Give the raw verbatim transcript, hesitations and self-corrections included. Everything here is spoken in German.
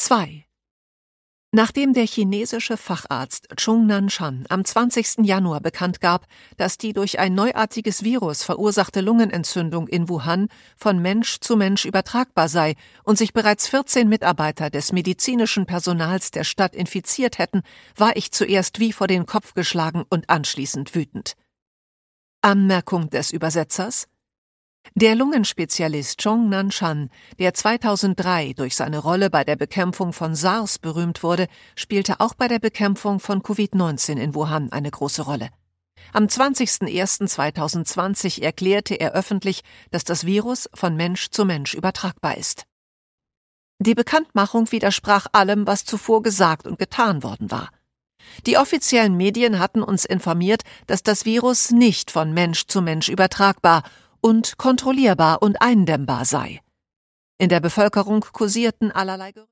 zwei. Nachdem der chinesische Facharzt Chung Nanshan am zwanzigsten Januar bekannt gab, dass die durch ein neuartiges Virus verursachte Lungenentzündung in Wuhan von Mensch zu Mensch übertragbar sei und sich bereits vierzehn Mitarbeiter des medizinischen Personals der Stadt infiziert hätten, war ich zuerst wie vor den Kopf geschlagen und anschließend wütend. Anmerkung des Übersetzers: Der Lungenspezialist Chung Nanshan, der zweitausenddrei durch seine Rolle bei der Bekämpfung von SARS berühmt wurde, spielte auch bei der Bekämpfung von Covid neunzehn in Wuhan eine große Rolle. Am zwanzigsten ersten zweitausendzwanzig erklärte er öffentlich, dass das Virus von Mensch zu Mensch übertragbar ist. Die Bekanntmachung widersprach allem, was zuvor gesagt und getan worden war. Die offiziellen Medien hatten uns informiert, dass das Virus nicht von Mensch zu Mensch übertragbar und kontrollierbar und eindämmbar sei. In der Bevölkerung kursierten allerlei Gerüchte.